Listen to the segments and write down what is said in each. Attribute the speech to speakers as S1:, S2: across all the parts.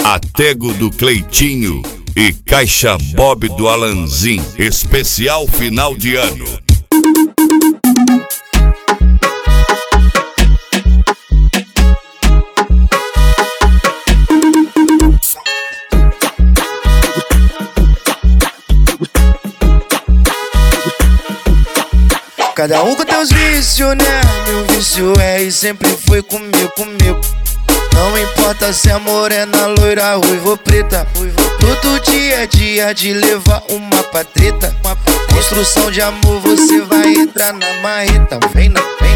S1: Atego do Cleitinho e Caixa Bob do Alanzin, especial final de ano.
S2: Cada um com teus vícios, né? Meu vício é e sempre foi comigo. Não importa se é morena, loira, ruiva ou preta. Todo dia é dia de levar uma pra treta. Construção de amor, você vai entrar na marreta. Vem,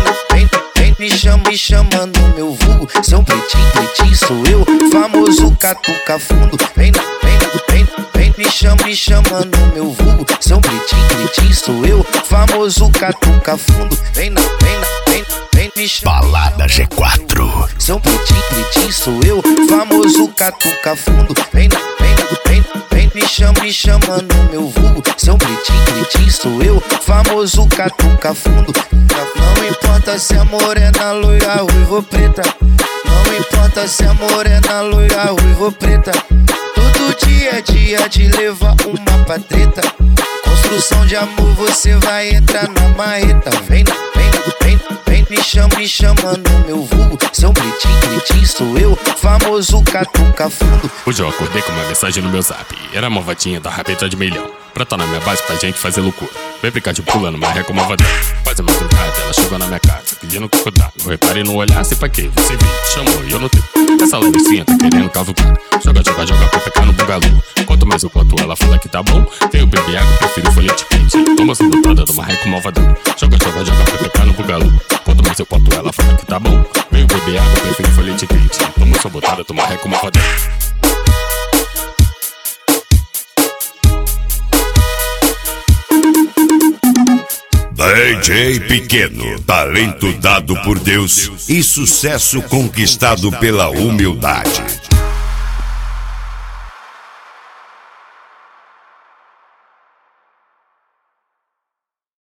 S2: me chama no meu vulgo. São pretinho, sou eu, famoso catuca fundo. Vem, me chama no meu vulgo. São pretinho, sou eu, famoso catuca fundo. Vem, me chama.
S1: Balada G4.
S2: São pretinho, sou eu, famoso catuca fundo. Vem, me chama no meu vulgo. São pretinho, sou eu, famoso catuca fundo. Não importa se é morena, loira, ruiva ou preta. Não importa se é morena, loira, ruiva ou preta. Todo dia é dia de levar uma pra treta. Construção de amor, você vai entrar na marreta. Vem, me chama no meu vulgo. São pretinho, sou eu, famoso catuca fundo.
S3: Hoje eu acordei com uma mensagem no meu zap. Era uma vatinha da rabeta de milhão. Pra tá na minha base pra gente fazer loucura. Vem brincar de pula no marreco malvadão. Quase madrugada, ela chegou na minha casa pedindo que cuidado. Eu reparei no olhar, sei pra quê? Você viu, chamou e eu notei. Essa laricinha tá querendo cavucar. Joga, PPK no bugalu. Quanto mais eu conto, ela fala que tá bom. Veio beber água, prefiro folhete quente. Toma essa botada do marreco malvadão. Joga, PPK no bugalu. Quanto mais eu conto, ela fala que tá bom. Veio beber água, prefiro folhete quente. Toma essa botada do marreco malvadão.
S1: DJ Pequeno, talento dado por Deus e sucesso conquistado pela humildade.